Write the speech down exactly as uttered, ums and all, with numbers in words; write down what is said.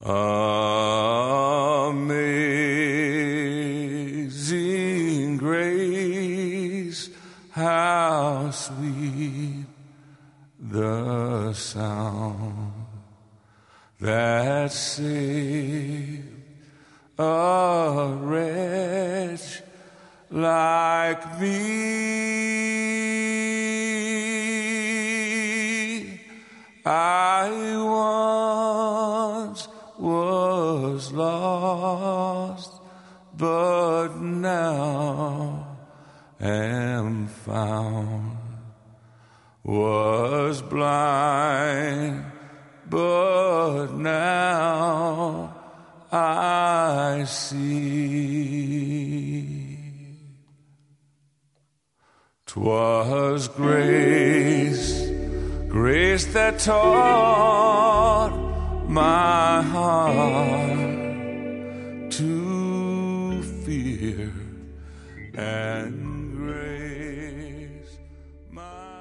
Amazing grace, how sweet the sound that saved a wretch like me. I once was lost, but now am found. Was blind, but now I see. 'Twas grace, grace that taught my heart to fear, and grace my